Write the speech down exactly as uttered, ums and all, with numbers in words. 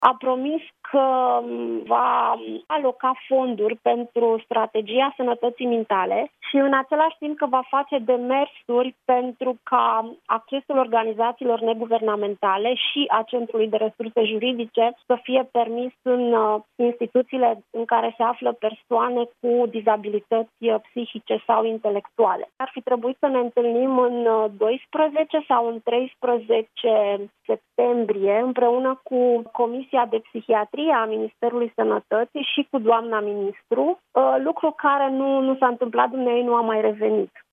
A promis că va aloca fonduri pentru strategia sănătății mentale și în același timp că va face demersuri pentru ca accesul organizațiilor neguvernamentale și a Centrului de Resurse Juridice să fie permis în instituțiile în care se află persoane cu dizabilități psihice sau intelectuale. Ar fi trebuit să ne întâlnim în doisprezece sau în treisprezece septembrie împreună cu Comisia de Psihiatrie a Ministerului Sănătății și cu doamna ministru, lucru care nu, nu s-a întâmplat, dumneavoastră nu a mai revenit.